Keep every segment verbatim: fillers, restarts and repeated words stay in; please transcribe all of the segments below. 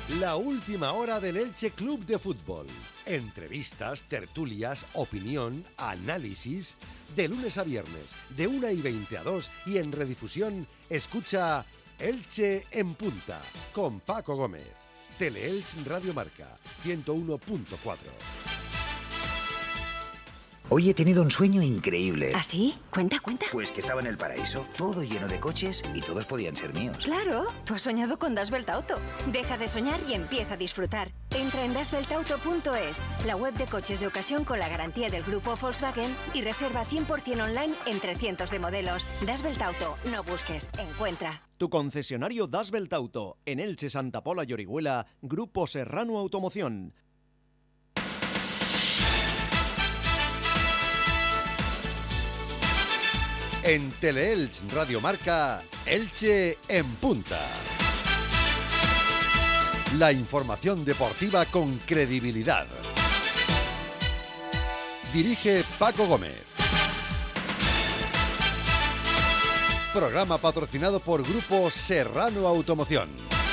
La última hora del Elche Club de Fútbol. Entrevistas, tertulias, opinión, análisis. De lunes a viernes, de una y veinte a dos y en redifusión, escucha Elche en Punta con Paco Gómez. Teleelch Radio Marca ciento uno punto cuatro. Hoy he tenido un sueño increíble. ¿Ah, sí? Cuenta, cuenta. Pues que estaba en el paraíso, todo lleno de coches y todos podían ser míos. Claro, tú has soñado con Das Welt Auto. Deja de soñar y empieza a disfrutar. Entra en das welt auto punto es, la web de coches de ocasión con la garantía del grupo Volkswagen, y reserva cien por ciento online entre cientos de modelos. Das Welt Auto, no busques, encuentra. Tu concesionario Das Welt Auto, en Elche, Santa Pola y Orihuela, Grupo Serrano Automoción. En Teleelch Radio Marca, Elche en Punta. La información deportiva con credibilidad. Dirige Paco Gómez. Programa patrocinado por Grupo Serrano Automoción.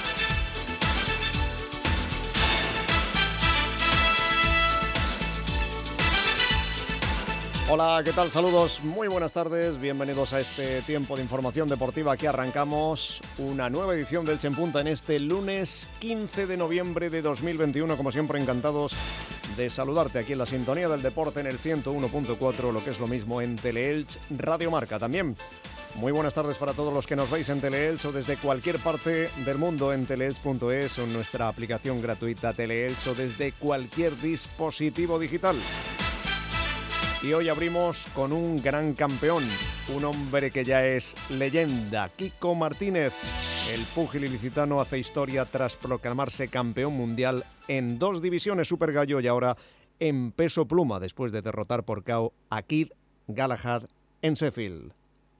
Hola, ¿qué tal? Saludos, muy buenas tardes, bienvenidos a este tiempo de información deportiva. Aquí arrancamos una nueva edición del Elche en Punta en este lunes quince de noviembre de dos mil veintiuno. Como siempre, encantados de saludarte aquí en la sintonía del deporte en el ciento uno punto cuatro, lo que es lo mismo en Teleelch Radio Marca. También muy buenas tardes para todos los que nos veis en Teleelch o desde cualquier parte del mundo en teleelch punto es o en nuestra aplicación gratuita Teleelch o desde cualquier dispositivo digital. Y hoy abrimos con un gran campeón, un hombre que ya es leyenda, Quico Martínez. El púgil ilicitano hace historia tras proclamarse campeón mundial en dos divisiones Super Gallo y ahora en peso pluma, después de derrotar por K O a Kid Galahad en Sheffield.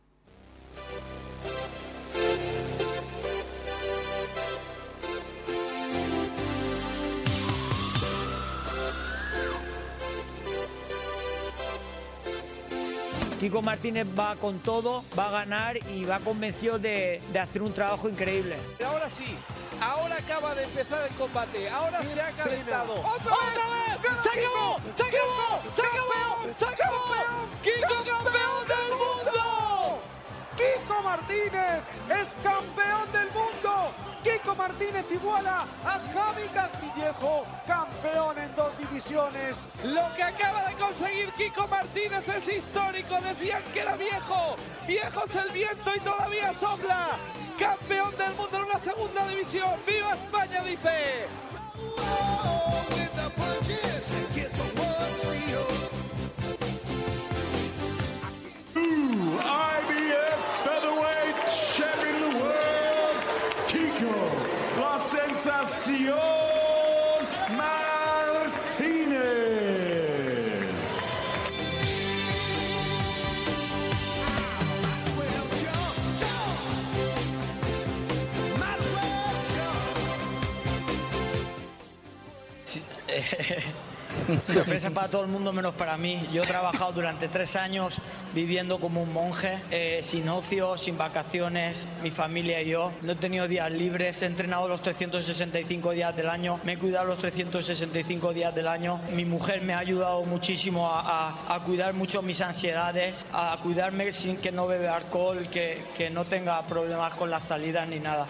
Quico Martínez va con todo, va a ganar y va convencido de, de hacer un trabajo increíble. Ahora sí, ahora acaba de empezar el combate, ahora se ha calentado. ¡Otra vez! ¡Otra vez! ¡Se acabó! ¡Se acabó! ¡Se acabó! ¡Se acabó! ¡Quico campeón del mundo! ¡Quico Martínez es campeón del mundo! Quico Martínez iguala a Javi Castillejo, campeón en dos divisiones. Lo que acaba de conseguir Quico Martínez es histórico. Decían que era viejo, viejo es el viento y todavía sopla. Campeón del mundo en una segunda división. ¡Viva España!, dice. I B F Featherweight Champion of the World, Quico, la sensación Martínez. Sorpresa para todo el mundo menos para mí. Yo he trabajado durante tres años viviendo como un monje, eh, sin ocio, sin vacaciones, mi familia y yo. No he tenido días libres, he entrenado los trescientos sesenta y cinco días del año, me he cuidado los trescientos sesenta y cinco días del año. Mi mujer me ha ayudado muchísimo a, a, a cuidar mucho mis ansiedades, a cuidarme sin que no bebe alcohol, que, que no tenga problemas con las salidas ni nada.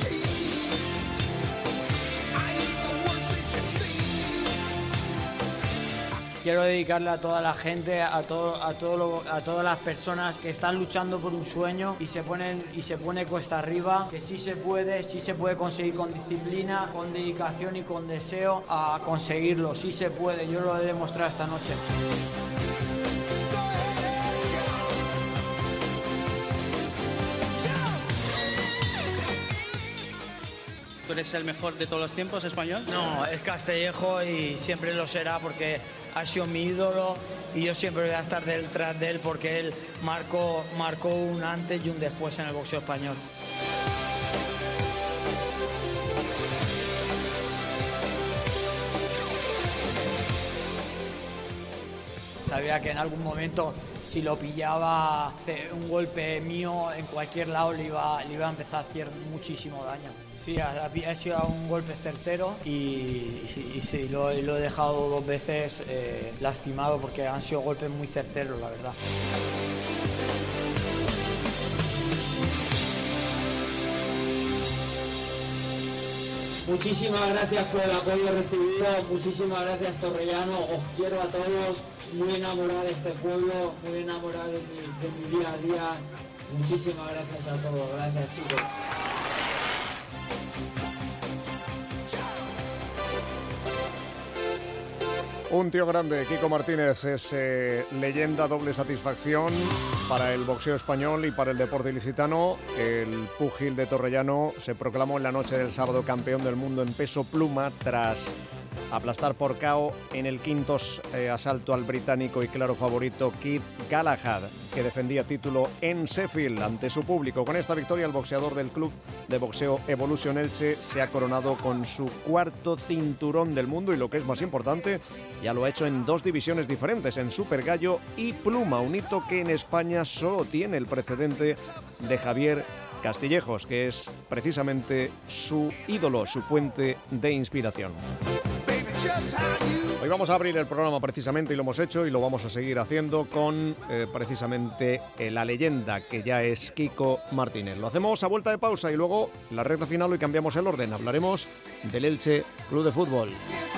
Quiero dedicarle a toda la gente, a, todo, a, todo lo, a todas las personas que están luchando por un sueño y se ponen y se pone cuesta arriba, que sí se puede, sí se puede conseguir con disciplina, con dedicación y con deseo a conseguirlo. Sí se puede, yo lo he demostrado esta noche. ¿Tú eres el mejor de todos los tiempos español? No, es Castillejo y siempre lo será porque ha sido mi ídolo y yo siempre voy a estar detrás de él porque él marcó, marcó un antes y un después en el boxeo español. Sabía que en algún momento, si si lo pillaba un golpe mío en cualquier lado le iba, le iba a empezar a hacer muchísimo daño. Sí, ha, ha sido un golpe certero y, y, y sí, lo, lo he dejado dos veces eh, lastimado porque han sido golpes muy certeros, la verdad. Muchísimas gracias por el apoyo recibido, muchísimas gracias Torrellano, os quiero a todos, muy enamorado de este pueblo, muy enamorado de mi, de mi día a día, muchísimas gracias a todos, gracias chicos. Un tío grande, Quico Martínez, es eh, leyenda, doble satisfacción para el boxeo español y para el deporte ilicitano. El púgil de Torrellano se proclamó en la noche del sábado campeón del mundo en peso pluma tras aplastar por K O en el quinto eh, asalto al británico y claro favorito Kid Galahad, que defendía título en Sheffield ante su público. Con esta victoria, el boxeador del club de boxeo Evolution Elche se ha coronado con su cuarto cinturón del mundo y, lo que es más importante, ya lo ha hecho en dos divisiones diferentes, en Super Gallo y Pluma, un hito que en España solo tiene el precedente de Javier Castillejos, que es precisamente su ídolo, su fuente de inspiración. Hoy vamos a abrir el programa precisamente, y lo hemos hecho y lo vamos a seguir haciendo con eh, precisamente eh, la leyenda que ya es Quico Martínez. Lo hacemos a vuelta de pausa y luego la recta final hoy cambiamos el orden. Hablaremos del Elche Club de Fútbol.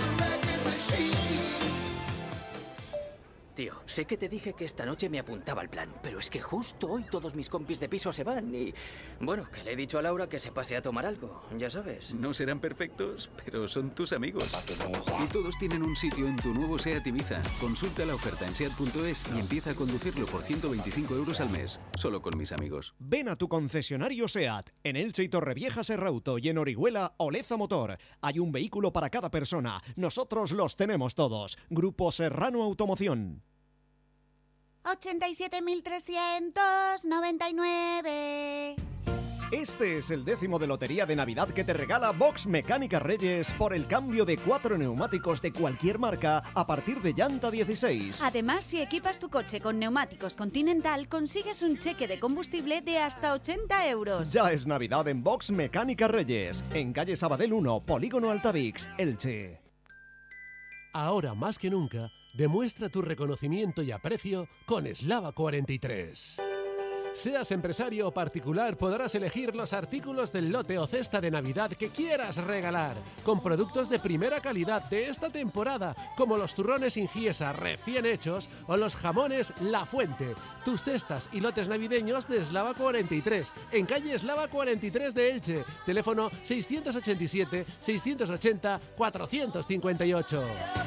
Tío, sé que te dije que esta noche me apuntaba al plan, pero es que justo hoy todos mis compis de piso se van y... Bueno, que le he dicho a Laura que se pase a tomar algo, ya sabes. No serán perfectos, pero son tus amigos. Y todos tienen un sitio en tu nuevo SEAT Ibiza. Consulta la oferta en seat punto es y empieza a conducirlo por ciento veinticinco euros al mes, solo con mis amigos. Ven a tu concesionario SEAT, en Elche y Torrevieja Serrauto, y en Orihuela Oleza Motor. Hay un vehículo para cada persona. Nosotros los tenemos todos. Grupo Serrano Automoción. ochenta y siete mil trescientos noventa y nueve. Este es el décimo de lotería de Navidad que te regala Box Mecánica Reyes por el cambio de cuatro neumáticos de cualquier marca a partir de llanta dieciséis. Además, si equipas tu coche con neumáticos Continental, consigues un cheque de combustible de hasta ochenta euros. Ya es Navidad en Box Mecánica Reyes, en calle Sabadell uno, Polígono Altavix, Elche. Ahora más que nunca, demuestra tu reconocimiento y aprecio con Eslava cuarenta y tres. Seas empresario o particular, podrás elegir los artículos del lote o cesta de Navidad que quieras regalar, con productos de primera calidad de esta temporada, como los turrones Ingiesa recién hechos o los jamones La Fuente. Tus cestas y lotes navideños de Eslava cuarenta y tres, en calle Eslava cuarenta y tres de Elche, teléfono seiscientos ochenta y siete, seiscientos ochenta, cuatrocientos cincuenta y ocho.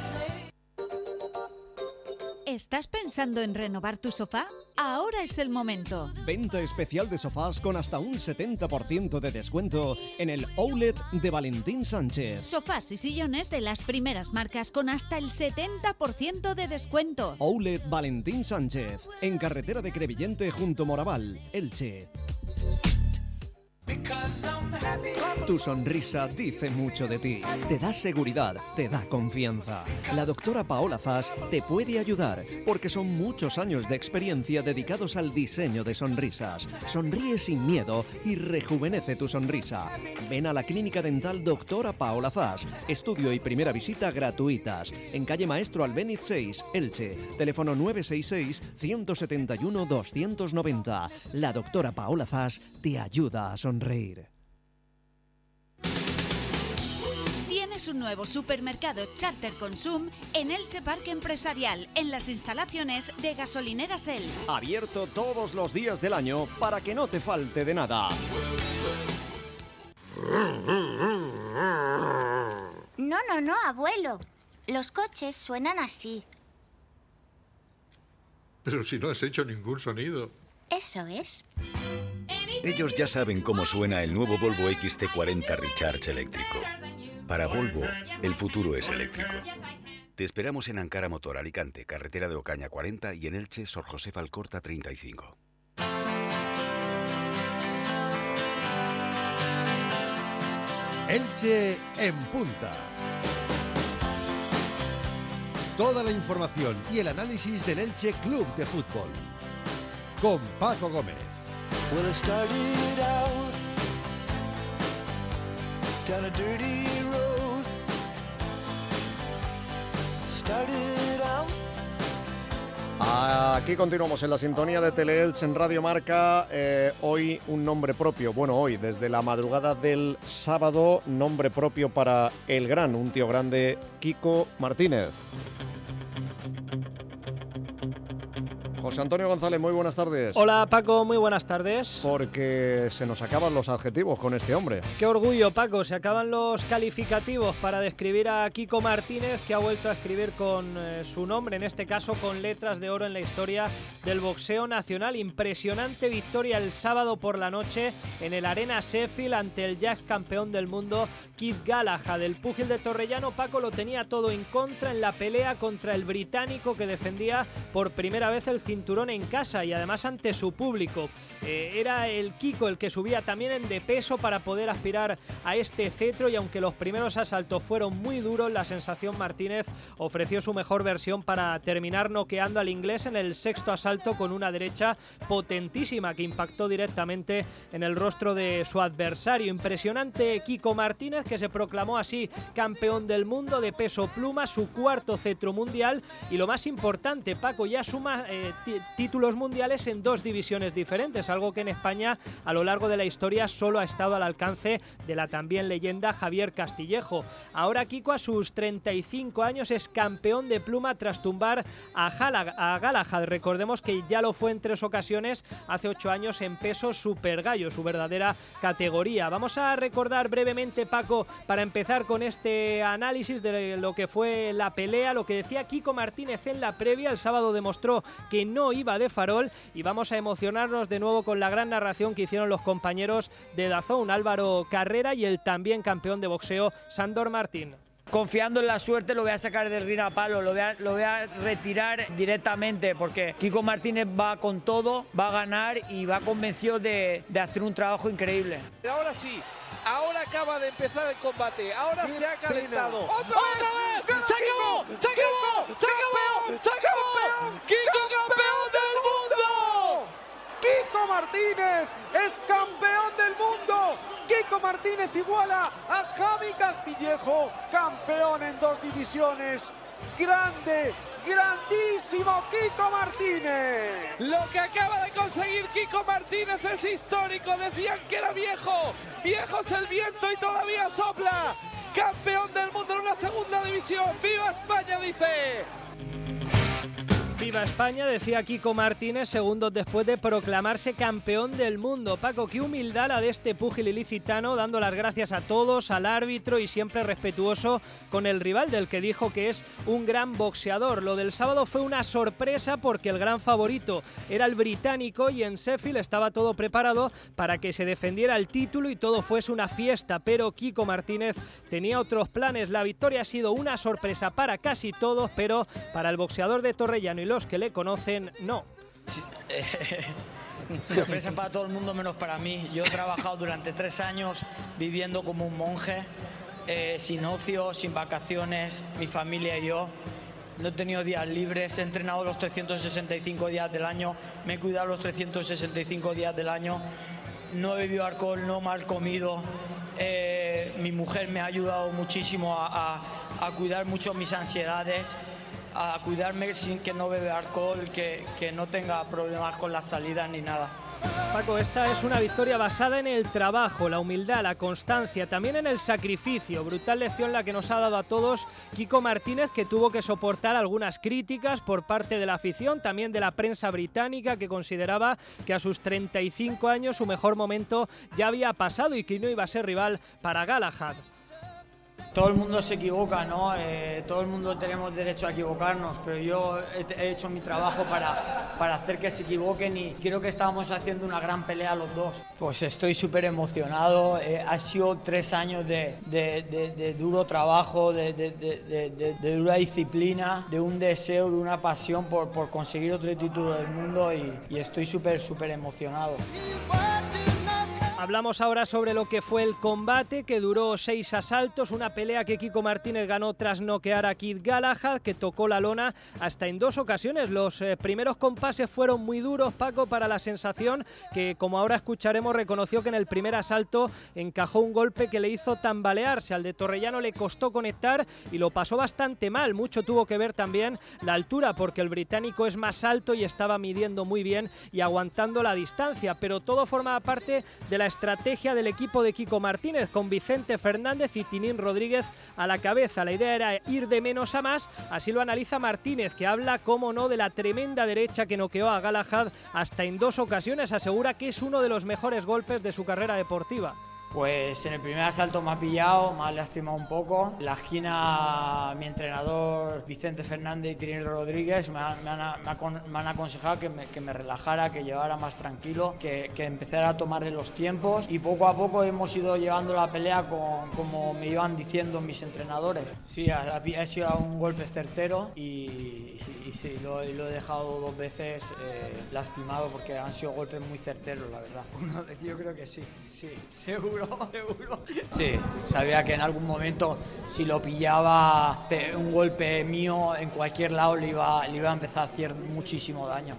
¿Estás pensando en renovar tu sofá? Ahora es el momento. Venta especial de sofás con hasta un setenta por ciento de descuento en el Outlet de Valentín Sánchez. Sofás y sillones de las primeras marcas con hasta el setenta por ciento de descuento. Outlet Valentín Sánchez, en carretera de Crevillente junto Moraval, Elche. Tu sonrisa dice mucho de ti. Te da seguridad, te da confianza. La doctora Paola Zas te puede ayudar, porque son muchos años de experiencia dedicados al diseño de sonrisas. Sonríe sin miedo y rejuvenece tu sonrisa. Ven a la Clínica Dental Doctora Paola Zas. Estudio y primera visita gratuitas. En calle Maestro Albéniz seis, Elche. Teléfono nueve seis seis, uno siete uno, dos nueve cero. La doctora Paola Zas te ayuda a sonreír. Tienes un nuevo supermercado Charter Consum en Elche Parque Empresarial, en las instalaciones de Gasolineras El. Abierto todos los días del año para que no te falte de nada. No, no, no, abuelo. Los coches suenan así. Pero si no has hecho ningún sonido. Eso es. Ellos ya saben cómo suena el nuevo Volvo X C cuarenta Recharge eléctrico. Para Volvo, el futuro es eléctrico. Te esperamos en Ankara Motor, Alicante, carretera de Ocaña cuarenta, y en Elche, Sor José Alcorta treinta y cinco. Elche en punta. Toda la información y el análisis del Elche Club de Fútbol. con Paco Gómez. Well, it started out down a dirty road. Started out. Aquí continuamos en la sintonía de Teleelch en Radio Marca. Eh, hoy un nombre propio, bueno, hoy desde la madrugada del sábado, nombre propio para el gran, un tío grande, Quico Martínez. José Antonio González, muy buenas tardes. Hola Paco, muy buenas tardes. Porque se nos acaban los adjetivos con este hombre. Qué orgullo, Paco, se acaban los calificativos para describir a Quico Martínez, que ha vuelto a escribir con eh, su nombre, en este caso con letras de oro en la historia del boxeo nacional. Impresionante victoria el sábado por la noche en el Arena Sheffield ante el ya campeón del mundo, Keith Galahad. El púgil de Torrellano, Paco, lo tenía todo en contra en la pelea contra el británico que defendía por primera vez el cinturón en casa y además ante su público. Eh, era el Quico el que subía también en de peso para poder aspirar a este cetro, y aunque los primeros asaltos fueron muy duros, la sensación Martínez ofreció su mejor versión para terminar noqueando al inglés en el sexto asalto con una derecha potentísima que impactó directamente en el rostro de su adversario. Impresionante Quico Martínez, que se proclamó así campeón del mundo de peso pluma, su cuarto cetro mundial, y lo más importante, Paco, ya suma eh, títulos mundiales en dos divisiones diferentes, algo que en España a lo largo de la historia solo ha estado al alcance de la también leyenda Javier Castillejo. Ahora Quico, a sus treinta y cinco años, es campeón de pluma tras tumbar a, Hala, a Galahad. Recordemos que ya lo fue en tres ocasiones hace ocho años en peso super gallo, su verdadera categoría. Vamos a recordar brevemente, Paco, para empezar con este análisis de lo que fue la pelea, lo que decía Quico Martínez en la previa. El sábado demostró que no iba de farol, y vamos a emocionarnos de nuevo con la gran narración que hicieron los compañeros de DAZN, Álvaro Carrera y el también campeón de boxeo Sándor Martín. Confiando en la suerte, lo voy a sacar del ring a palo, lo voy a, lo voy a retirar directamente, porque Quico Martínez va con todo, va a ganar y va convencido de, de hacer un trabajo increíble. Ahora sí, ahora acaba de empezar el combate, ahora se ha calentado. ¡Otra vez! ¡Otra vez! ¡Se acabó! ¡Se acabó! ¡Se acabó! ¡Se acabó! ¡Quico campeón del mundo! Quico Martínez es campeón del mundo. Quico Martínez iguala a Javi Castillejo, campeón en dos divisiones. Grande, grandísimo Quico Martínez. Lo que acaba de conseguir Quico Martínez es histórico. Decían que era viejo, viejo es el viento y todavía sopla. Campeón del mundo en una segunda división. ¡Viva España!, dice. Viva España, decía Quico Martínez segundos después de proclamarse campeón del mundo. Paco, qué humildad la de este púgil ilicitano, dando las gracias a todos, al árbitro y siempre respetuoso con el rival, del que dijo que es un gran boxeador. Lo del sábado fue una sorpresa porque el gran favorito era el británico y en Sheffield estaba todo preparado para que se defendiera el título y todo fuese una fiesta, pero Quico Martínez tenía otros planes. La victoria ha sido una sorpresa para casi todos, pero para el boxeador de Torrellano y los que le conocen, no. Sí, eh, sorpresa para todo el mundo menos para mí. Yo he trabajado durante tres años viviendo como un monje, eh, sin ocio, sin vacaciones, mi familia y yo. No he tenido días libres, he entrenado los trescientos sesenta y cinco días del año, me he cuidado los trescientos sesenta y cinco días del año, no he bebido alcohol, no mal comido. Eh, mi mujer me ha ayudado muchísimo a, a, a cuidar mucho mis ansiedades, a cuidarme sin que no bebe alcohol, que, que no tenga problemas con las salidas ni nada. Paco, esta es una victoria basada en el trabajo, la humildad, la constancia, también en el sacrificio. Brutal lección la que nos ha dado a todos Quico Martínez, que tuvo que soportar algunas críticas por parte de la afición, también de la prensa británica, que consideraba que a sus treinta y cinco años su mejor momento ya había pasado y que no iba a ser rival para Galahad. Todo el mundo se equivoca, ¿no? Eh, todo el mundo tenemos derecho a equivocarnos, pero yo he, he hecho mi trabajo para, para hacer que se equivoquen y creo que estábamos haciendo una gran pelea los dos. Pues estoy súper emocionado, eh, ha sido tres años de, de, de, de duro trabajo, de, de, de, de, de dura disciplina, de un deseo, de una pasión por, por conseguir otro título del mundo y, y estoy súper, súper emocionado. Hablamos ahora sobre lo que fue el combate, que duró seis asaltos, una pelea que Kiko Martínez ganó tras noquear a Kid Galahad, que tocó la lona hasta en dos ocasiones. Los eh, primeros compases fueron muy duros, Paco, para la sensación que, como ahora escucharemos, reconoció que en el primer asalto encajó un golpe que le hizo tambalearse. Al de Torrellano le costó conectar y lo pasó bastante mal. Mucho tuvo que ver también la altura, porque el británico es más alto y estaba midiendo muy bien y aguantando la distancia, pero todo formaba parte de la estrategia del equipo de Kiko Martínez, con Vicente Fernández y Tinín Rodríguez a la cabeza. La idea era ir de menos a más, así lo analiza Martínez, que habla, cómo no, de la tremenda derecha que noqueó a Galahad hasta en dos ocasiones. Asegura que es uno de los mejores golpes de su carrera deportiva. Pues en el primer asalto me ha pillado, me ha lastimado un poco. En la esquina, mi entrenador Vicente Fernández y Tinín Rodríguez me han, me han, me han, me han aconsejado que me, que me relajara, que llevara más tranquilo, que, que empezara a tomarle los tiempos, y poco a poco hemos ido llevando la pelea con, como me iban diciendo mis entrenadores. Sí, ha, ha sido un golpe certero y, y, y sí, lo, lo he dejado dos veces eh, lastimado, porque han sido golpes muy certeros, la verdad. Uno, yo creo que sí, sí, seguro. Seguro. Sí, sabía que en algún momento, si lo pillaba un golpe mío en cualquier lado, le iba, le iba a empezar a hacer muchísimo daño.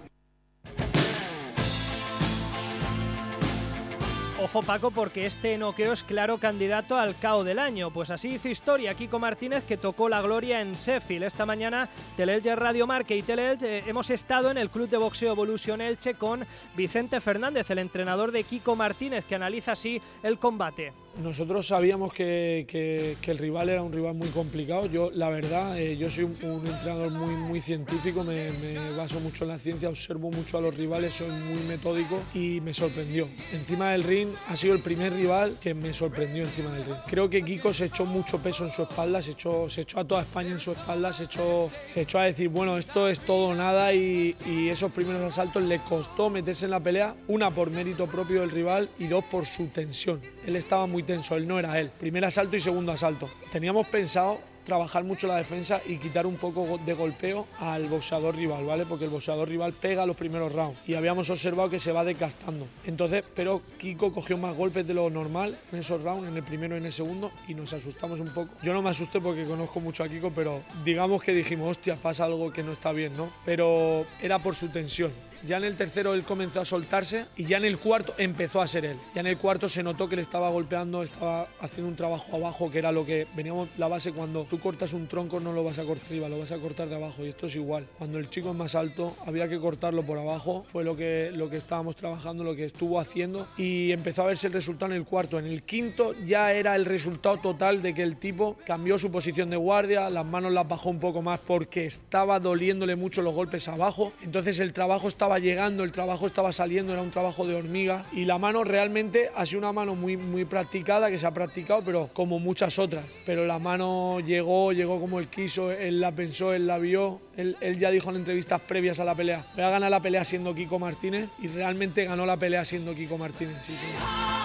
Ojo, Paco, porque este noqueo es claro candidato al K O del año. Pues así hizo historia Kiko Martínez, que tocó la gloria en Sheffield. Esta mañana, Teleelch Radio Marca y Teleelch eh, hemos estado en el Club de Boxeo Evolution Elche con Vicente Fernández, el entrenador de Kiko Martínez, que analiza así el combate. Nosotros sabíamos que, que, que el rival era un rival muy complicado. Yo, la verdad, eh, yo soy un, un entrenador muy, muy científico, me, me baso mucho en la ciencia, observo mucho a los rivales, soy muy metódico y me sorprendió. Encima del ring ha sido el primer rival que me sorprendió encima del ring. Creo que Kiko se echó mucho peso en su espalda, se echó, se echó a toda España en su espalda, se echó, se echó a decir, bueno, esto es todo o nada, y, y esos primeros asaltos le costó meterse en la pelea, una por mérito propio del rival y dos por su tensión. Él estaba muy tenso, él no era él. Primer asalto y segundo asalto. Teníamos pensado trabajar mucho la defensa y quitar un poco de golpeo al boxeador rival, ¿vale? Porque el boxeador rival pega los primeros rounds y habíamos observado que se va desgastando. Entonces, pero Kiko cogió más golpes de lo normal en esos rounds, en el primero y en el segundo, y nos asustamos un poco. Yo no me asusté porque conozco mucho a Kiko, pero digamos que dijimos, hostia, pasa algo que no está bien, ¿no? Pero era por su tensión. Ya en el tercero él comenzó a soltarse y ya en el cuarto empezó a ser él. Ya en el cuarto se notó que le estaba golpeando, estaba haciendo un trabajo abajo, que era lo que veníamos la base. Cuando tú cortas un tronco no lo vas a cortar arriba, lo vas a cortar de abajo, y esto es igual. Cuando el chico es más alto había que cortarlo por abajo, fue lo que, lo que estábamos trabajando, lo que estuvo haciendo, y empezó a verse el resultado en el cuarto. En el quinto ya era el resultado total de que el tipo cambió su posición de guardia, las manos las bajó un poco más porque estaba doliéndole mucho los golpes abajo, entonces el trabajo estaba llegando, el trabajo estaba saliendo, era un trabajo de hormiga, y la mano realmente ha sido una mano muy, muy practicada, que se ha practicado, pero como muchas otras, pero la mano llegó, llegó como él quiso, él la pensó, él la vio, él, él ya dijo en entrevistas previas a la pelea, voy a ganar la pelea siendo Kiko Martínez, y realmente ganó la pelea siendo Kiko Martínez, sí, sí.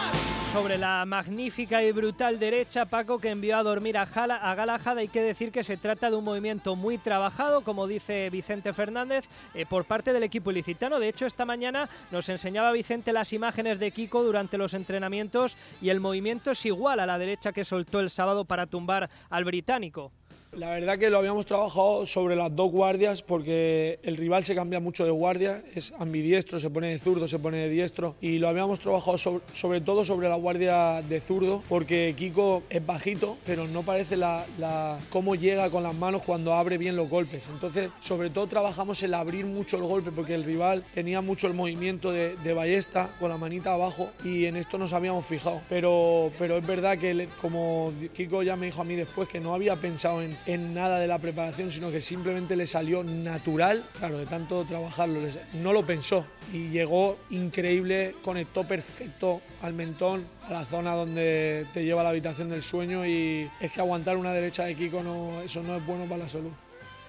Sobre la magnífica y brutal derecha, Paco, que envió a dormir a, Jala, a Galahad, hay que decir que se trata de un movimiento muy trabajado, como dice Vicente Fernández, eh, por parte del equipo ilicitano. De hecho, esta mañana nos enseñaba Vicente las imágenes de Kiko durante los entrenamientos, y el movimiento es igual a la derecha que soltó el sábado para tumbar al británico. La verdad que lo habíamos trabajado sobre las dos guardias, porque el rival se cambia mucho de guardia, es ambidiestro, se pone de zurdo, se pone de diestro, y lo habíamos trabajado sobre, sobre todo sobre la guardia de zurdo, porque Kiko es bajito, pero no parece la, la, cómo llega con las manos cuando abre bien los golpes. Entonces, sobre todo trabajamos el abrir mucho el golpe, porque el rival tenía mucho el movimiento de, de ballesta con la manita abajo, y en esto nos habíamos fijado. Pero, pero es verdad que, como Kiko ya me dijo a mí después, que no había pensado en en nada de la preparación, sino que simplemente le salió natural, claro, de tanto trabajarlo, no lo pensó, y llegó increíble, conectó perfecto al mentón, a la zona donde te lleva la habitación del sueño, y es que aguantar una derecha de Kiko, no, eso no es bueno para la salud.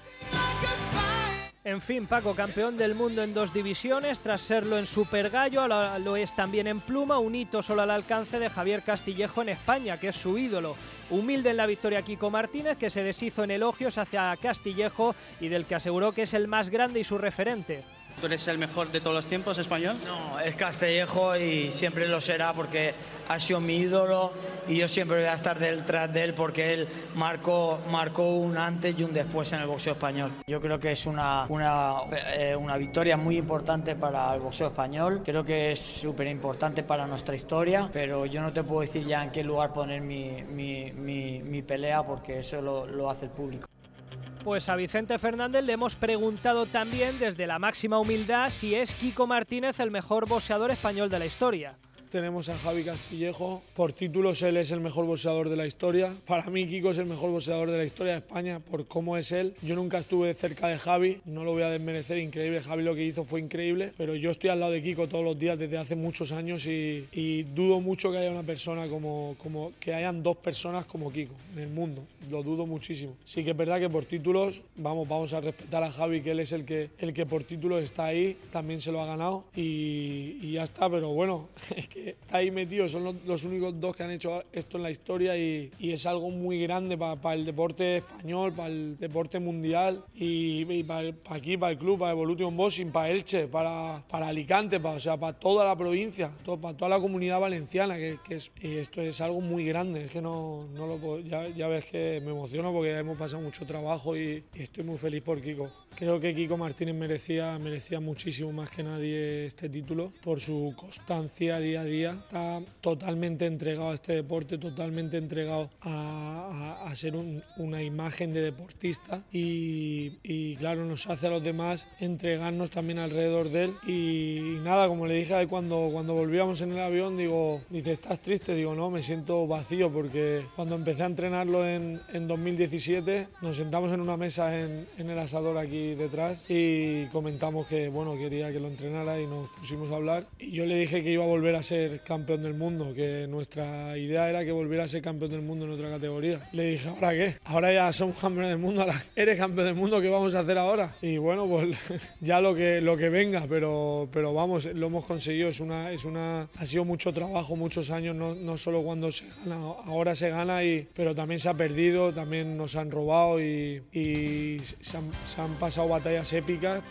En fin, Paco, campeón del mundo en dos divisiones, tras serlo en Super Gallo, lo, lo es también en pluma, un hito solo al alcance de Javier Castillejo en España, que es su ídolo. Humilde en la victoria Kiko Martínez, que se deshizo en elogios hacia Castillejo y del que aseguró que es el más grande y su referente. ¿Tú eres el mejor de todos los tiempos español? No, es Castillejo y siempre lo será porque ha sido mi ídolo y yo siempre voy a estar detrás de él porque él marcó, marcó un antes y un después en el boxeo español. Yo creo que es una, una, eh, una victoria muy importante para el boxeo español, creo que es súper importante para nuestra historia, pero yo no te puedo decir ya en qué lugar poner mi, mi, mi, mi pelea porque eso lo, lo hace el público. Pues a Vicente Fernández le hemos preguntado también desde la máxima humildad si es Quico Martínez el mejor boxeador español de la historia. Tenemos a Javi Castillejo, por títulos él es el mejor boxeador de la historia. Para mí Quico es el mejor boxeador de la historia de España por cómo es él. Yo nunca estuve cerca de Javi, no lo voy a desmerecer, increíble, Javi lo que hizo fue increíble, pero yo estoy al lado de Quico todos los días desde hace muchos años y, y dudo mucho que haya una persona como, como, que hayan dos personas como Quico en el mundo, lo dudo muchísimo. Sí que es verdad que por títulos, vamos, vamos a respetar a Javi, que él es el que, el que por títulos está ahí, también se lo ha ganado y, y ya está, pero bueno, es que está ahí metido, son los, los únicos dos que han hecho esto en la historia y, y es algo muy grande para pa el deporte español, para el deporte mundial y, y para pa aquí, para el club, para Evolution Boxing, para Elche, para, para Alicante, para, o sea, para toda la provincia, todo, para toda la comunidad valenciana, que, que es, esto es algo muy grande, es que no, no lo puedo, ya, ya ves que me emociono porque hemos pasado mucho trabajo y, y estoy muy feliz por Quico. Creo que Quico Martínez merecía, merecía muchísimo más que nadie este título por su constancia día a día. Está totalmente entregado a este deporte, totalmente entregado a, a, a ser un, una imagen de deportista y, y claro, nos hace a los demás entregarnos también alrededor de él y, y nada, como le dije a él cuando, cuando volvíamos en el avión, digo, dice, ¿estás triste? Digo, no, me siento vacío porque cuando empecé a entrenarlo en, en dos mil diecisiete nos sentamos en una mesa en, en el asador aquí detrás y comentamos que bueno, quería que lo entrenara y nos pusimos a hablar y yo le dije que iba a volver a ser campeón del mundo, que nuestra idea era que volviera a ser campeón del mundo en otra categoría. Le dije, ¿ahora qué? Ahora ya somos campeones del mundo, ahora eres campeón del mundo, ¿qué vamos a hacer ahora? Y bueno, pues ya lo que, lo que venga, pero, pero vamos, lo hemos conseguido, es una, es una, ha sido mucho trabajo, muchos años, no, no solo cuando se gana, ahora se gana, y, pero también se ha perdido, también nos han robado y, y se, han, se han pasado batallas épicas.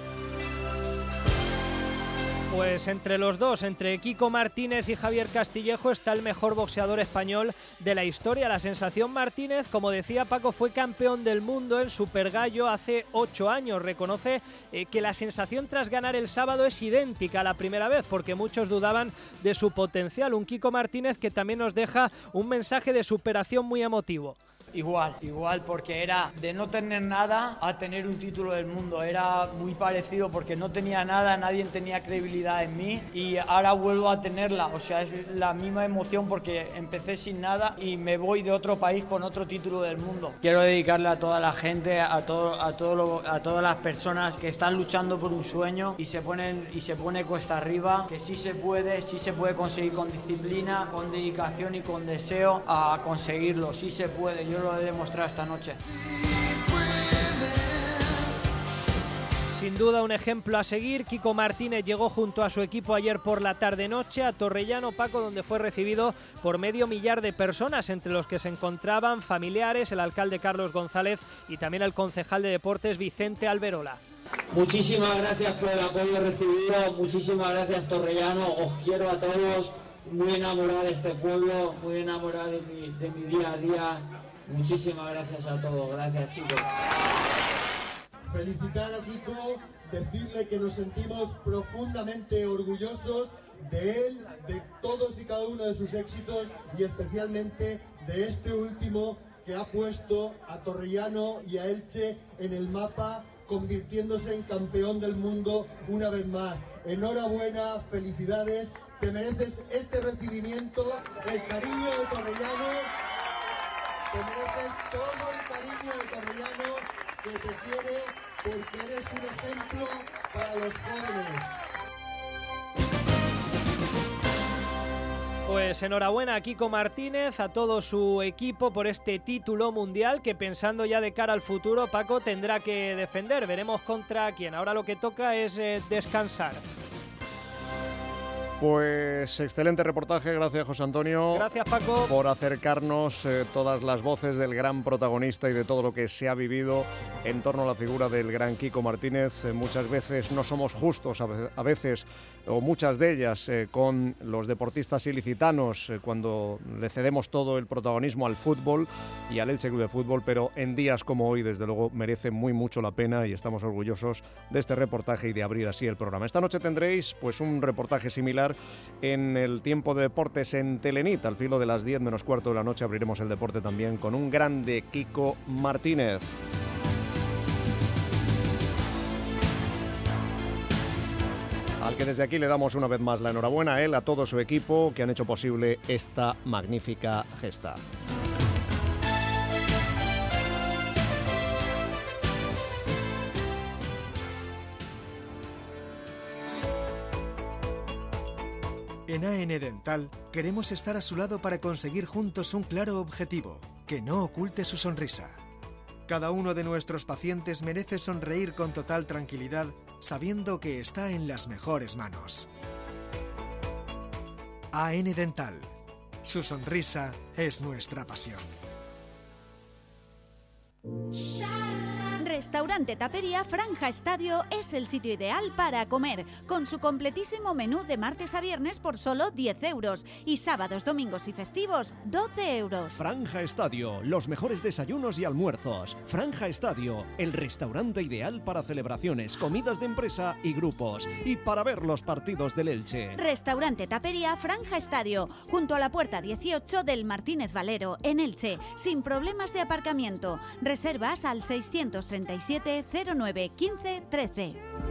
Pues entre los dos, entre Quico Martínez y Javier Castillejo, está el mejor boxeador español de la historia. La Sensación Martínez, como decía Paco, fue campeón del mundo en Super Gallo hace ocho años. Reconoce eh, que la sensación tras ganar el sábado es idéntica a la primera vez, porque muchos dudaban de su potencial. Un Quico Martínez que también nos deja un mensaje de superación muy emotivo. Igual, igual, porque era de no tener nada a tener un título del mundo. Era muy parecido porque no tenía nada, nadie tenía credibilidad en mí y ahora vuelvo a tenerla. O sea, es la misma emoción porque empecé sin nada y me voy de otro país con otro título del mundo. Quiero dedicarle a toda la gente, a, todo, a, todo lo, a todas las personas que están luchando por un sueño y se ponen y se pone cuesta arriba, que sí se puede, sí se puede conseguir con disciplina, con dedicación y con deseo a conseguirlo. Sí se puede. Yo lo he demostrado esta noche. Sin duda un ejemplo a seguir. Quico Martínez llegó junto a su equipo ayer por la tarde-noche a Torrellano, Paco, donde fue recibido por medio millar de personas, entre los que se encontraban familiares, el alcalde Carlos González y también el concejal de deportes Vicente Alberola. Muchísimas gracias por el apoyo recibido, muchísimas gracias Torrellano, os quiero a todos, muy enamorado de este pueblo, muy enamorado de mi, de mi día a día. Muchísimas gracias a todos, gracias chicos. Felicitar a Quico, decirle que nos sentimos profundamente orgullosos de él, de todos y cada uno de sus éxitos y especialmente de este último que ha puesto a Torrellano y a Elche en el mapa, convirtiéndose en campeón del mundo una vez más. Enhorabuena, felicidades, te mereces este recibimiento, el cariño de Torrellano. Te mereces todo el cariño de Torrellano que te quiere porque eres un ejemplo para los jóvenes. Pues enhorabuena a Quico Martínez, a todo su equipo por este título mundial que, pensando ya de cara al futuro, Paco tendrá que defender. Veremos contra quién. Ahora lo que toca es eh, descansar. Pues excelente reportaje, gracias José Antonio. Gracias Paco. Por acercarnos eh, todas las voces del gran protagonista y de todo lo que se ha vivido en torno a la figura del gran Quico Martínez. Eh, muchas veces no somos justos, a veces, o muchas de ellas, eh, con los deportistas ilicitanos, eh, cuando le cedemos todo el protagonismo al fútbol y al Elche Club de Fútbol, pero en días como hoy, desde luego, merece muy mucho la pena y estamos orgullosos de este reportaje y de abrir así el programa. Esta noche tendréis pues un reportaje similar en el tiempo de deportes en Telenit. Al filo de las diez menos cuarto de la noche abriremos el deporte también con un grande Quico Martínez. Al que desde aquí le damos una vez más la enhorabuena a él, a todo su equipo que han hecho posible esta magnífica gesta. En A N Dental queremos estar a su lado para conseguir juntos un claro objetivo, que no oculte su sonrisa. Cada uno de nuestros pacientes merece sonreír con total tranquilidad, sabiendo que está en las mejores manos. A N Dental. Su sonrisa es nuestra pasión. Restaurante Tapería Franja Estadio es el sitio ideal para comer, con su completísimo menú de martes a viernes por solo diez euros y sábados, domingos y festivos doce euros. Franja Estadio, los mejores desayunos y almuerzos. Franja Estadio, el restaurante ideal para celebraciones, comidas de empresa y grupos, y para ver los partidos del Elche. Restaurante Tapería Franja Estadio, junto a la puerta dieciocho del Martínez Valero, en Elche, sin problemas de aparcamiento. Reservas al seiscientos treinta y siete cero nueve quince trece.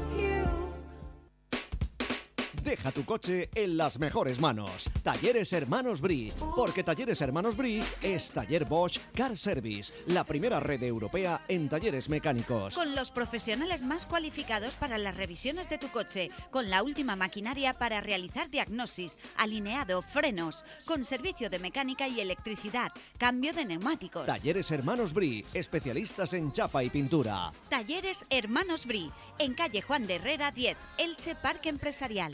Deja tu coche en las mejores manos. Talleres Hermanos Brie, porque Talleres Hermanos Brie es Taller Bosch Car Service, la primera red europea en talleres mecánicos. Con los profesionales más cualificados para las revisiones de tu coche, con la última maquinaria para realizar diagnosis, alineado, frenos, con servicio de mecánica y electricidad, cambio de neumáticos. Talleres Hermanos Brie, especialistas en chapa y pintura. Talleres Hermanos Brie, en calle Juan de Herrera diez, Elche Parque Empresarial.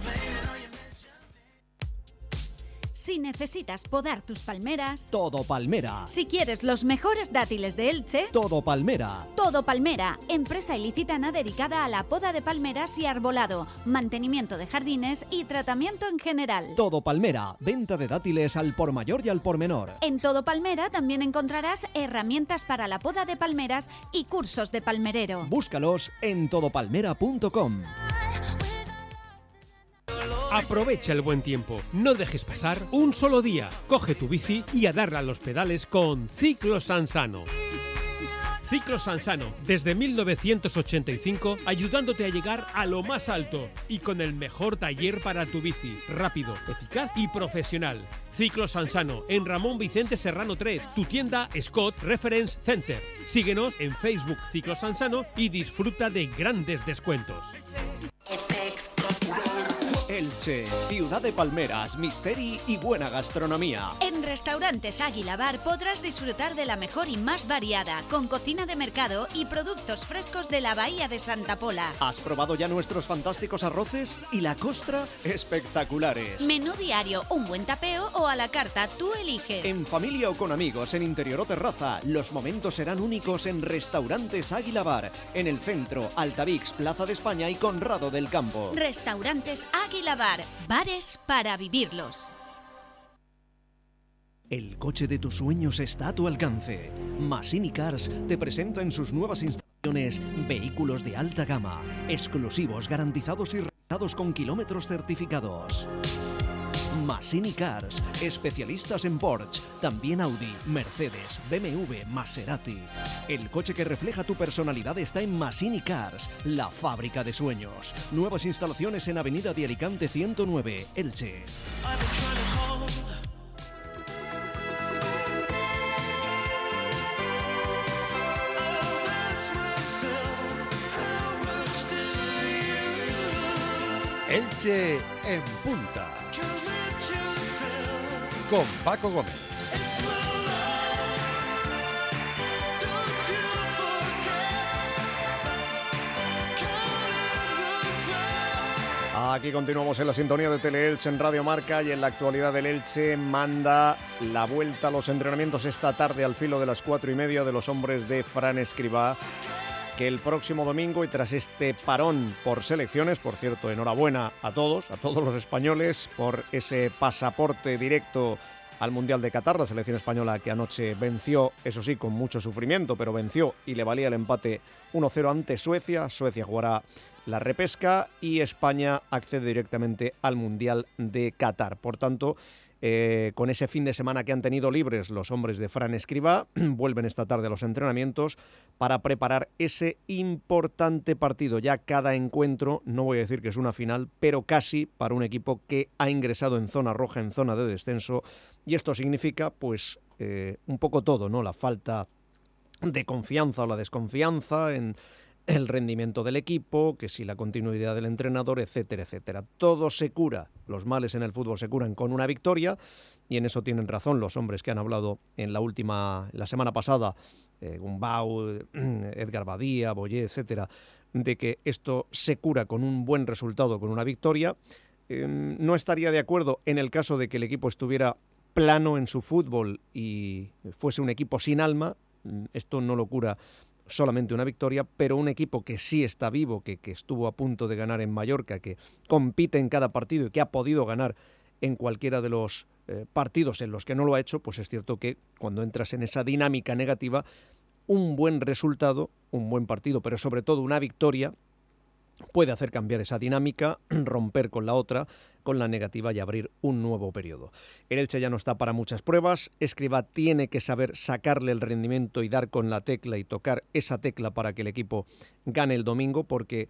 Si necesitas podar tus palmeras, Todo Palmera. Si quieres los mejores dátiles de Elche, Todo Palmera. Todo Palmera, empresa ilicitana dedicada a la poda de palmeras y arbolado, mantenimiento de jardines y tratamiento en general. Todo Palmera, venta de dátiles al por mayor y al por menor. En Todo Palmera también encontrarás herramientas para la poda de palmeras y cursos de palmerero. Búscalos en todo palmera punto com. Aprovecha el buen tiempo, no dejes pasar un solo día. Coge tu bici y a darle a los pedales con Ciclos Sansano. Ciclos Sansano, desde mil novecientos ochenta y cinco, ayudándote a llegar a lo más alto y con el mejor taller para tu bici, rápido, eficaz y profesional. Ciclos Sansano, en Ramón Vicente Serrano tres, tu tienda Scott Reference Center. Síguenos en Facebook Ciclos Sansano y disfruta de grandes descuentos. Elche, ciudad de palmeras, misteri y buena gastronomía. En Restaurantes Águila Bar podrás disfrutar de la mejor y más variada, con cocina de mercado y productos frescos de la Bahía de Santa Pola. ¿Has probado ya nuestros fantásticos arroces? Y la costra, espectaculares. Menú diario, un buen tapeo o a la carta, tú eliges. En familia o con amigos, en interior o terraza, los momentos serán únicos en Restaurantes Águila Bar, en el centro, Altavix, Plaza de España y Conrado del Campo. Restaurantes Águila Bar, bares para vivirlos. El coche de tus sueños está a tu alcance. Masini Cars te presenta en sus nuevas instalaciones vehículos de alta gama, exclusivos, garantizados y revisados con kilómetros certificados. Masini Cars, especialistas en Porsche, también Audi, Mercedes, B M W, Maserati. El coche que refleja tu personalidad está en Masini Cars, la fábrica de sueños. Nuevas instalaciones en Avenida de Alicante ciento nueve, Elche. Elche en punta. Con Paco Gómez. Aquí continuamos en la sintonía de Teleelche en Radio Marca y en la actualidad del Elche manda la vuelta a los entrenamientos esta tarde al filo de las cuatro y media de los hombres de Fran Escribá, que el próximo domingo y tras este parón por selecciones, por cierto, enhorabuena a todos, a todos los españoles por ese pasaporte directo al Mundial de Qatar, la selección española que anoche venció, eso sí, con mucho sufrimiento, pero venció y le valía el empate uno cero ante Suecia. Suecia jugará la repesca y España accede directamente al Mundial de Qatar. Por tanto, eh, con ese fin de semana que han tenido libres los hombres de Fran Escribá, vuelven esta tarde a los entrenamientos para preparar ese importante partido. Ya cada encuentro, no voy a decir que es una final, pero casi para un equipo que ha ingresado en zona roja, en zona de descenso, y esto significa pues eh, un poco todo, ¿no? La falta de confianza o la desconfianza en el rendimiento del equipo, que si la continuidad del entrenador, etcétera, etcétera. Todo se cura, los males en el fútbol se curan con una victoria, y en eso tienen razón los hombres que han hablado en la última, la semana pasada, eh, Gumbau, Edgar Badía, Boyé, etcétera, de que esto se cura con un buen resultado, con una victoria. Eh, no estaría de acuerdo en el caso de que el equipo estuviera plano en su fútbol y fuese un equipo sin alma. Esto no lo cura solamente una victoria, pero un equipo que sí está vivo, que, que estuvo a punto de ganar en Mallorca, que compite en cada partido y que ha podido ganar en cualquiera de los eh, partidos en los que no lo ha hecho, pues es cierto que cuando entras en esa dinámica negativa, un buen resultado, un buen partido, pero sobre todo una victoria, puede hacer cambiar esa dinámica, romper con la otra, con la negativa y abrir un nuevo periodo. El Elche ya no está para muchas pruebas. Escribá tiene que saber sacarle el rendimiento y dar con la tecla y tocar esa tecla para que el equipo gane el domingo, porque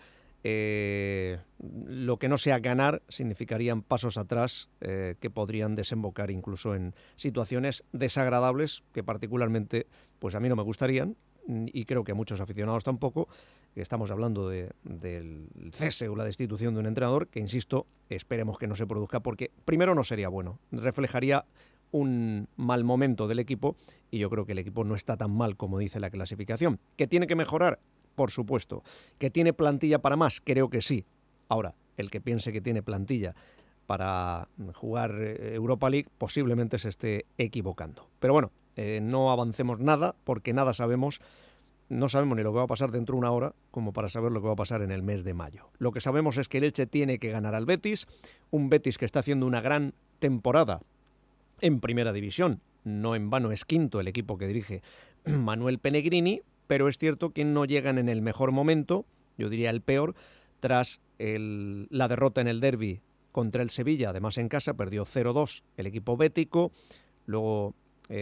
eh, lo que no sea ganar significarían pasos atrás eh, que podrían desembocar incluso en situaciones desagradables que particularmente pues a mí no me gustarían, y creo que a muchos aficionados tampoco. Estamos hablando de, del cese o la destitución de un entrenador que, insisto, esperemos que no se produzca, porque primero no sería bueno, reflejaría un mal momento del equipo, y yo creo que el equipo no está tan mal como dice la clasificación. ¿Que tiene que mejorar? Por supuesto. ¿Que tiene plantilla para más? Creo que sí. Ahora, el que piense que tiene plantilla para jugar Europa League posiblemente se esté equivocando. Pero bueno, eh, no avancemos nada, porque nada sabemos. No sabemos ni lo que va a pasar dentro de una hora como para saber lo que va a pasar en el mes de mayo. Lo que sabemos es que el Elche tiene que ganar al Betis, un Betis que está haciendo una gran temporada en Primera División. No en vano es quinto el equipo que dirige Manuel Pellegrini, pero es cierto que no llegan en el mejor momento, yo diría el peor, tras el, la derrota en el derbi contra el Sevilla, además en casa, perdió cero dos el equipo bético, luego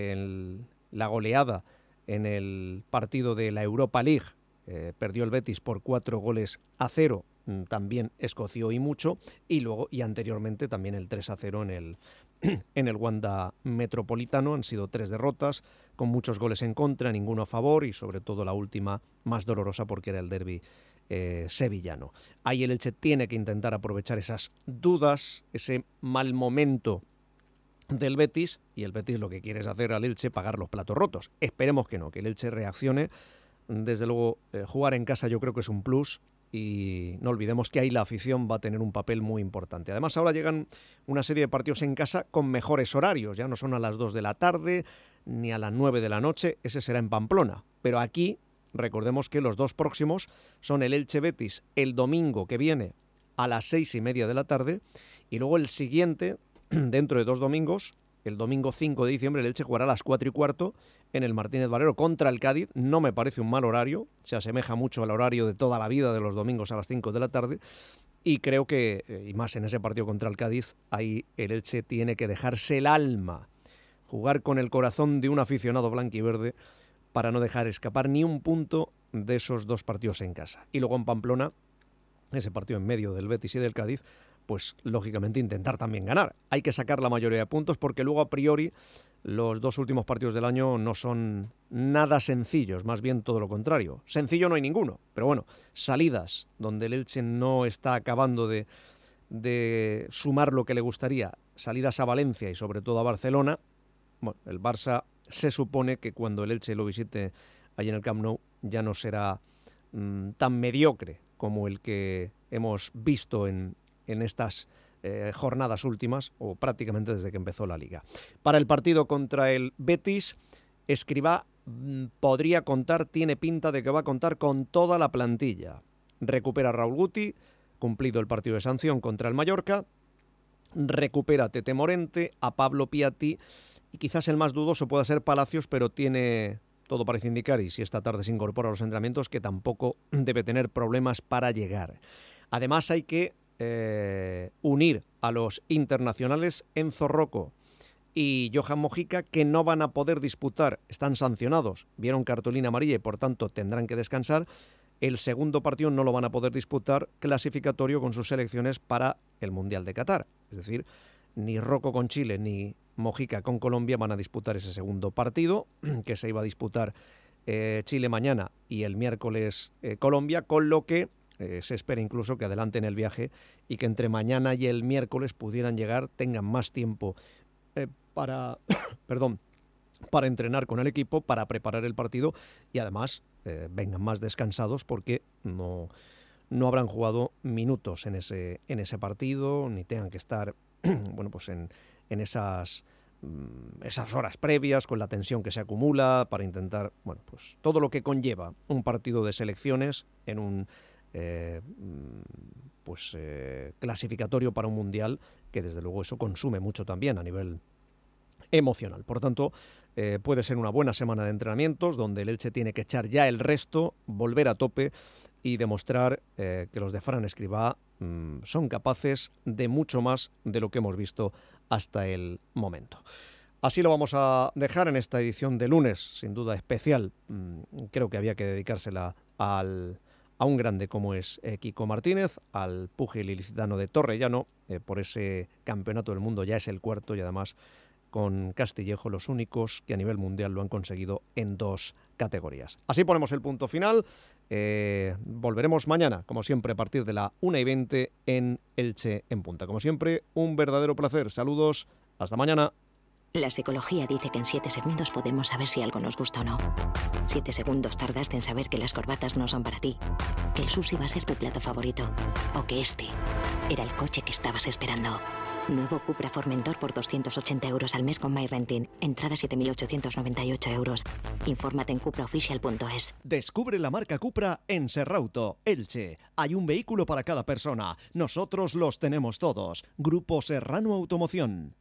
el, la goleada en el partido de la Europa League, eh, perdió el Betis por cuatro goles a cero, también escoció y mucho, y luego y anteriormente también el tres a cero en el, en el Wanda Metropolitano. Han sido tres derrotas, con muchos goles en contra, ninguno a favor, y sobre todo la última más dolorosa porque era el derbi eh, sevillano. Ahí el Elche tiene que intentar aprovechar esas dudas, ese mal momento del Betis, y el Betis lo que quiere es hacer al Elche pagar los platos rotos. Esperemos que no, que el Elche reaccione. Desde luego, eh, jugar en casa yo creo que es un plus, y no olvidemos que ahí la afición va a tener un papel muy importante. Además, ahora llegan una serie de partidos en casa con mejores horarios, ya no son a las dos de la tarde ni a las nueve de la noche, ese será en Pamplona, pero aquí recordemos que los dos próximos son el Elche Betis el domingo que viene a las seis y media de la tarde, y luego el siguiente, dentro de dos domingos, el domingo cinco de diciembre, el Elche jugará a las cuatro y cuarto en el Martínez Valero contra el Cádiz. No me parece un mal horario, se asemeja mucho al horario de toda la vida de los domingos a las cinco de la tarde, y creo que, y más en ese partido contra el Cádiz, ahí el Elche tiene que dejarse el alma, jugar con el corazón de un aficionado blanquiverde para no dejar escapar ni un punto de esos dos partidos en casa. Y luego en Pamplona, ese partido en medio del Betis y del Cádiz, pues lógicamente intentar también ganar. Hay que sacar la mayoría de puntos, porque luego a priori los dos últimos partidos del año no son nada sencillos, más bien todo lo contrario. Sencillo no hay ninguno, pero bueno, salidas donde el Elche no está acabando de, de sumar lo que le gustaría, salidas a Valencia y sobre todo a Barcelona. Bueno, el Barça se supone que cuando el Elche lo visite allí en el Camp Nou ya no será mmm, tan mediocre como el que hemos visto en en estas eh, jornadas últimas, o prácticamente desde que empezó la Liga. Para el partido contra el Betis, Escribá mmm, podría contar, tiene pinta de que va a contar con toda la plantilla. Recupera a Raúl Guti, cumplido el partido de sanción contra el Mallorca, recupera a Tete Morente, a Pablo Piatti, y quizás el más dudoso pueda ser Palacios, pero tiene, todo parece indicar, y si esta tarde se incorpora a los entrenamientos, que tampoco debe tener problemas para llegar. Además hay que eh, unir a los internacionales Enzo Rocco y Johan Mojica, que no van a poder disputar, están sancionados, vieron cartulina amarilla y por tanto tendrán que descansar. El segundo partido no lo van a poder disputar, clasificatorio con sus selecciones para el Mundial de Qatar. Es decir, ni Rocco con Chile ni Mojica con Colombia van a disputar ese segundo partido, que se iba a disputar eh, Chile mañana y el miércoles eh, Colombia, con lo que eh, se espera incluso que adelanten el viaje y que entre mañana y el miércoles pudieran llegar, tengan más tiempo eh, para, perdón, para entrenar con el equipo, para preparar el partido y además eh, vengan más descansados porque no, no habrán jugado minutos en ese, en ese partido, ni tengan que estar bueno, pues en, en esas, esas horas previas con la tensión que se acumula para intentar, bueno, pues todo lo que conlleva un partido de selecciones en un eh, pues eh, clasificatorio para un mundial, que desde luego eso consume mucho también a nivel emocional. Por tanto, eh, puede ser una buena semana de entrenamientos donde el Elche tiene que echar ya el resto, volver a tope y demostrar eh, que los de Fran Escribá mmm, son capaces de mucho más de lo que hemos visto hasta el momento. Así lo vamos a dejar en esta edición de lunes, sin duda especial. Mm, creo que había que dedicársela al, a un grande como es eh, Kiko Martínez, al púgil ilicitano de Torrellano, eh, por ese campeonato del mundo, ya es el cuarto y además con Castillejo los únicos que a nivel mundial lo han conseguido en dos categorías. Así ponemos el punto final. Eh, volveremos mañana, como siempre, a partir de la una y veinte en Elche en Punta. Como siempre, un verdadero placer. Saludos, hasta mañana. La psicología dice que en siete segundos podemos saber si algo nos gusta o no. Siete segundos tardaste en saber que las corbatas no son para ti, que el sushi va a ser tu plato favorito, o que este era el coche que estabas esperando. Nuevo Cupra Formentor por doscientos ochenta euros al mes con MyRenting. Entrada siete mil ochocientos noventa y ocho euros. Infórmate en cupraofficial punto es. Descubre la marca Cupra en Serrauto, Elche. Hay un vehículo para cada persona. Nosotros los tenemos todos. Grupo Serrano Automoción.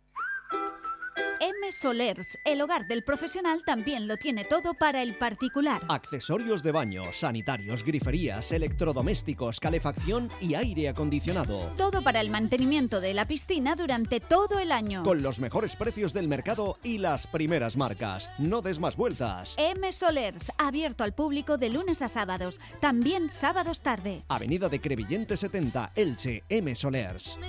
M Solers, el hogar del profesional, también lo tiene todo para el particular. Accesorios de baño, sanitarios, griferías, electrodomésticos, calefacción y aire acondicionado. Todo para el mantenimiento de la piscina durante todo el año. Con los mejores precios del mercado y las primeras marcas. No des más vueltas. M Solers, abierto al público de lunes a sábados, también sábados tarde. Avenida de Crevillente setenta, Elche, M Solers.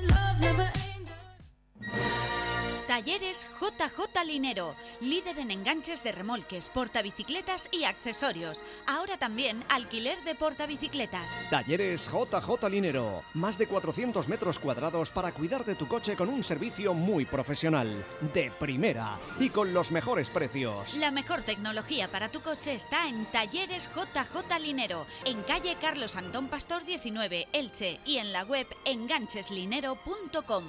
Talleres J J Linero, líder en enganches de remolques, portabicicletas y accesorios. Ahora también alquiler de portabicicletas. Talleres J J Linero, más de cuatrocientos metros cuadrados para cuidar de tu coche con un servicio muy profesional, de primera y con los mejores precios. La mejor tecnología para tu coche está en Talleres J J Linero, en calle Carlos Antón Pastor diecinueve, Elche, y en la web engancheslinero punto com.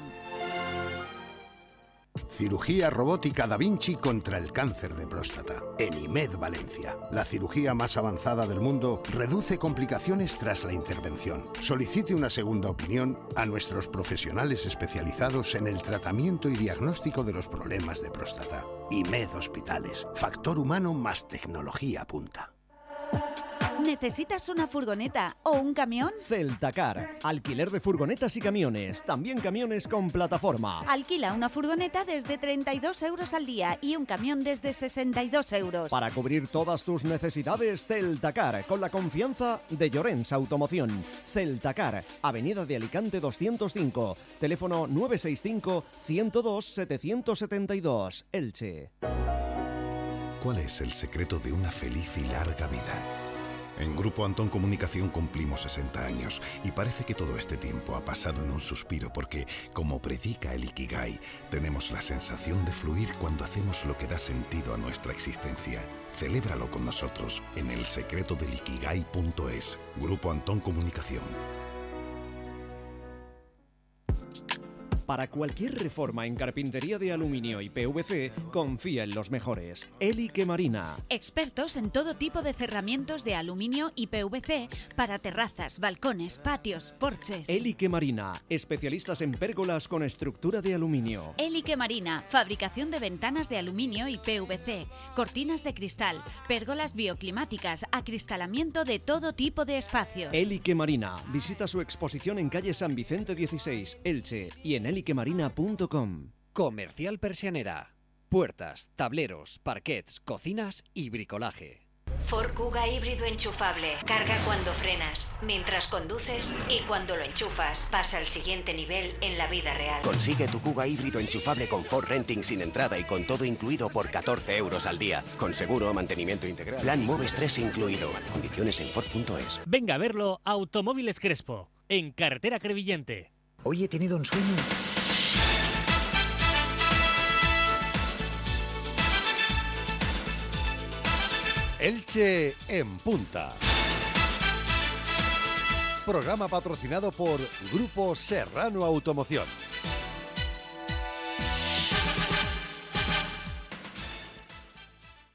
Cirugía robótica Da Vinci contra el cáncer de próstata. En I M E D Valencia. La cirugía más avanzada del mundo reduce complicaciones tras la intervención. Solicite una segunda opinión a nuestros profesionales especializados en el tratamiento y diagnóstico de los problemas de próstata. I M E D Hospitales. Factor humano más tecnología punta. ¿Necesitas una furgoneta o un camión? Celtacar, alquiler de furgonetas y camiones, también camiones con plataforma. Alquila una furgoneta desde treinta y dos euros al día y un camión desde sesenta y dos euros. Para cubrir todas tus necesidades, Celtacar, con la confianza de Llorens Automoción. Celtacar, Avenida de Alicante doscientos cinco, teléfono nueve seis cinco, ciento dos, setecientos setenta y dos, Elche. ¿Cuál es el secreto de una feliz y larga vida? En Grupo Antón Comunicación cumplimos sesenta años y parece que todo este tiempo ha pasado en un suspiro porque, como predica el Ikigai, tenemos la sensación de fluir cuando hacemos lo que da sentido a nuestra existencia. Celébralo con nosotros en el secreto del ikigai punto es. Grupo Antón Comunicación. Para cualquier reforma en carpintería de aluminio y P V C, confía en los mejores. Elique Marina. Expertos en todo tipo de cerramientos de aluminio y P V C para terrazas, balcones, patios, porches. Elique Marina. Especialistas en pérgolas con estructura de aluminio. Elique Marina. Fabricación de ventanas de aluminio y P V C. Cortinas de cristal. Pérgolas bioclimáticas. Acristalamiento de todo tipo de espacios. Elique Marina. Visita su exposición en calle San Vicente dieciséis, Elche, y en elique marina punto com. Comercial Persianera. Puertas, tableros, parquets, cocinas y bricolaje. Ford Kuga híbrido enchufable. Carga cuando frenas, mientras conduces y cuando lo enchufas. Pasa al siguiente nivel en la vida real. Consigue tu Kuga híbrido enchufable con Ford Renting sin entrada y con todo incluido por catorce euros al día. Con seguro, mantenimiento integral. Plan Moves tres incluido. Condiciones en Ford punto es. Venga a verlo Automóviles Crespo, en carretera Crevillente. Hoy he tenido un sueño. Elche en punta. Programa patrocinado por Grupo Serrano Automoción.